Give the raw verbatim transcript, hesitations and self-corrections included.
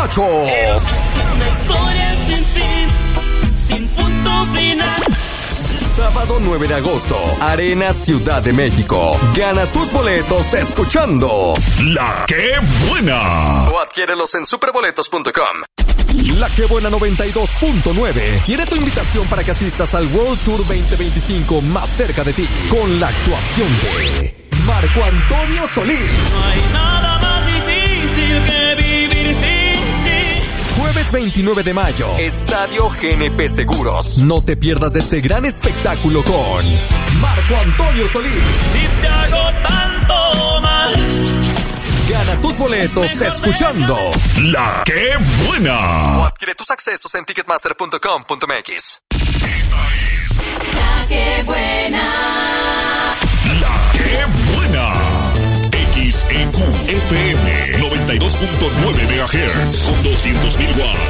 borracho. Una historia sin fin, sin punto final. Sábado nueve de agosto, Arena Ciudad de México. Gana tus boletos escuchando La Que Buena. O adquiérelos en superboletos punto com. La Que Buena noventa y dos punto nueve tiene tu invitación para que asistas al World Tour veinte veinticinco más cerca de ti, con la actuación de Marco Antonio Solís. No hay nada más difícil que vivir sin ti. Jueves veintinueve de mayo, Estadio G N P Seguros. No te pierdas de este gran espectáculo con Marco Antonio Solís. Si te hago tanto mal, Gana tus boletos escuchando La Que o Buena. adquiere tus accesos en ticketmaster punto com punto m x. La Que Buena. La Que Buena. X E Q F M noventa y dos punto nueve megahertz con doscientos mil watts.